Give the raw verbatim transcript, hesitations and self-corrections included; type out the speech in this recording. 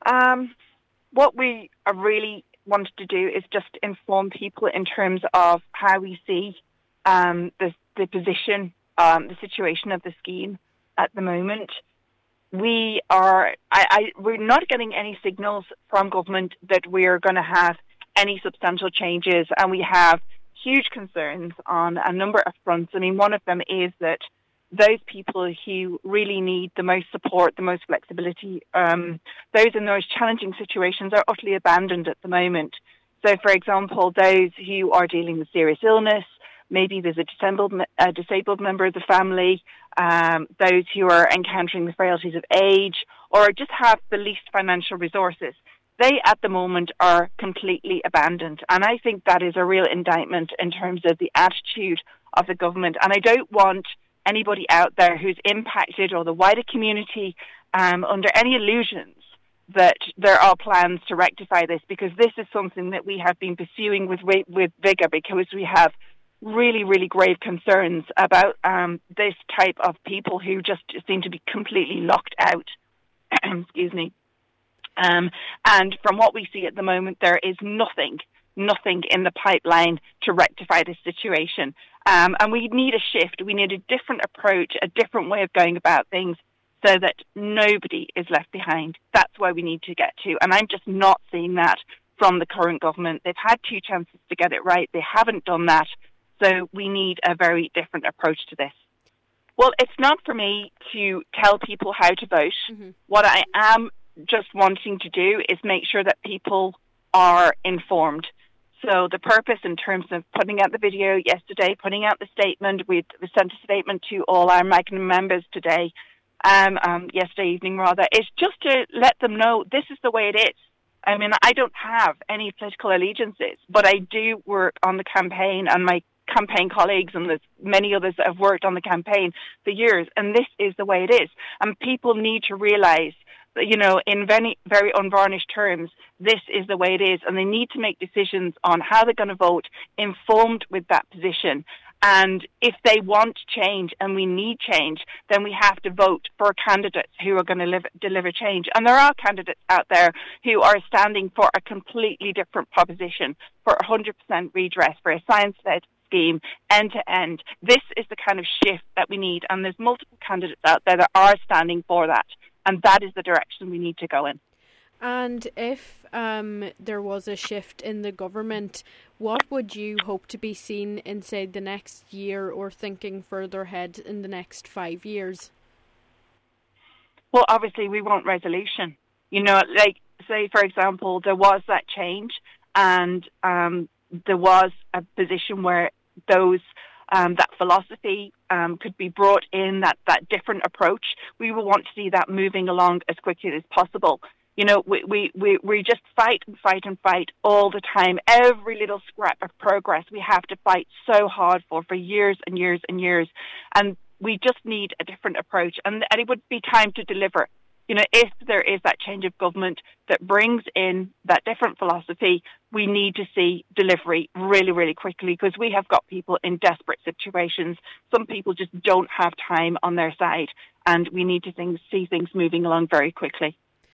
Um, what we are really wanted to do is just inform people in terms of how we see um, the, the position, um, the situation of the scheme at the moment. We are, I, I, we're not getting any signals from government that we're going to have any substantial changes, and we have huge concerns on a number of fronts. I mean, one of them is that those people who really need the most support, the most flexibility, um, those in those challenging situations are utterly abandoned at the moment. So, for example, those who are dealing with serious illness, maybe there's a disabled, a disabled member of the family, um, those who are encountering the frailties of age, or just have the least financial resources. They, at the moment, are completely abandoned. And I think that is a real indictment in terms of the attitude of the government. And I don't want anybody out there who's impacted, or the wider community, um, under any illusions that there are plans to rectify this, because this is something that we have been pursuing with with vigour, because we have really, really grave concerns about um, this type of people who just seem to be completely locked out. Excuse me. Um, and from what we see at the moment, there is nothing, nothing in the pipeline to rectify this situation. Um, and we need a shift. We need a different approach, a different way of going about things, so that nobody is left behind. That's where we need to get to. And I'm just not seeing that from the current government. They've had two chances to get it right. They haven't done that. So we need a very different approach to this. Well, it's not for me to tell people how to vote. Mm-hmm. What I am just wanting to do is make sure that people are informed. So the purpose in terms of putting out the video yesterday, putting out the statement, we sent a statement to all our Magnum members today, um, um, yesterday evening rather, is just to let them know this is the way it is. I mean, I don't have any political allegiances, but I do work on the campaign, and my campaign colleagues and there's many others that have worked on the campaign for years, and this is the way it is. And people need to realise, you know, in very, very unvarnished terms, this is the way it is. And they need to make decisions on how they're going to vote, informed with that position. And if they want change, and we need change, then we have to vote for candidates who are going to live, deliver change. And there are candidates out there who are standing for a completely different proposition, for one hundred percent redress, for a science-led scheme, end to end. This is the kind of shift that we need. And there's multiple candidates out there that are standing for that. And that is the direction we need to go in. And if um, there was a shift in the government, what would you hope to be seen in, say, the next year, or thinking further ahead in the next five years? Well, obviously, we want resolution. You know, like, say, for example, there was that change, and um, there was a position where those Um, that philosophy um, could be brought in, that, that different approach. We will want to see that moving along as quickly as possible. You know, we, we, we, we just fight and fight and fight all the time. Every little scrap of progress we have to fight so hard for, for years and years and years. And we just need a different approach. And, and it would be time to deliver. You know, if there is that change of government that brings in that different philosophy, we need to see delivery really, really quickly, because we have got people in desperate situations. Some people just don't have time on their side, and we need to things, see things moving along very quickly.